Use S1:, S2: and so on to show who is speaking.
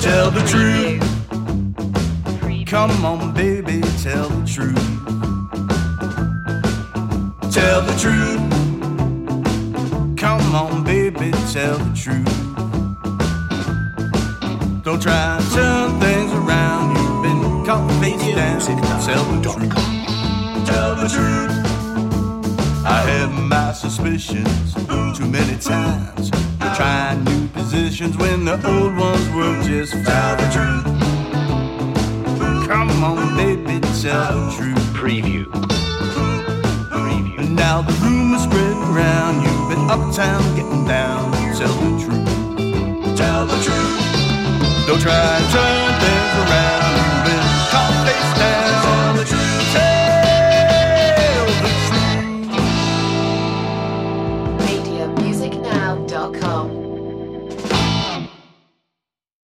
S1: Tell the truth. Come on, baby, tell the truth. Tell the truth. Come on, baby, tell the truth. Don't try and turn things around. You've been caught face down. Tell the truth. Tell the truth. I had my suspicions too many times. Trying new positions when the old ones were just fine. Tell the truth. Come on, baby, tell the truth.
S2: Preview.
S1: And now the rumors spread around. You've been uptown getting down. Tell the truth. Tell the truth. Don't try and turn things around.